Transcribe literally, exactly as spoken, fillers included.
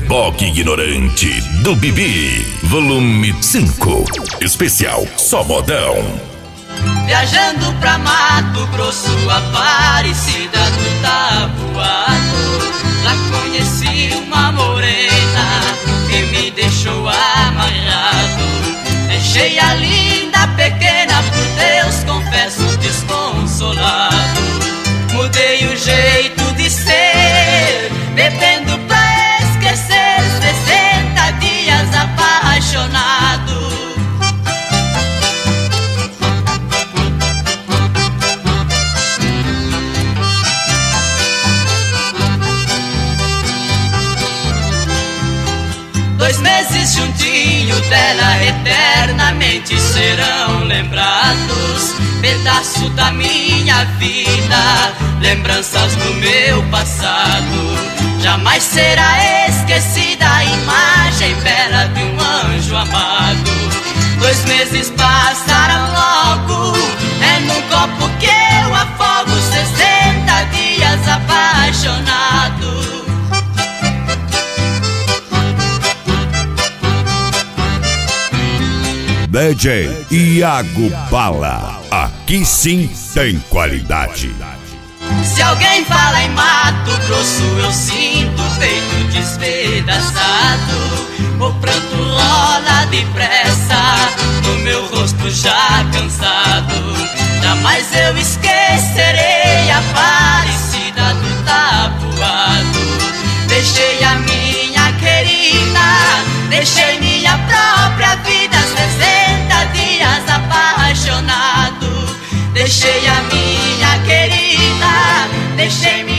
Reboque Ignorante do Bibi, volume cinco, especial Só Modão. Viajando pra Mato Grosso, Aparecida do Taboado, lá conheci uma morena que me deixou amarrado. Deixei a linda pequena, por Deus confesso, desconsolado. Mudei o jeito de ser, bebendo pra esquecer, sessenta dias apaixonado. Dois meses juntinho dela, eternamente serão lembrados. Pedaço da minha vida, lembranças do meu passado. Jamais será esquecida a imagem bela de um anjo amado. Dois meses passaram logo, é num copo que eu afogo, sessenta dias apaixonado. D J Iago Bala, aqui sim tem qualidade. Se alguém fala em Mato Grosso, eu sinto o peito despedaçado. O pranto rola depressa no meu rosto já cansado. Jamais eu esquecerei a Aparecida do Taboado. Deixei a minha querida, deixei minha própria vida, sessenta dias apaixonado. Deixei a minha querida, deixei minha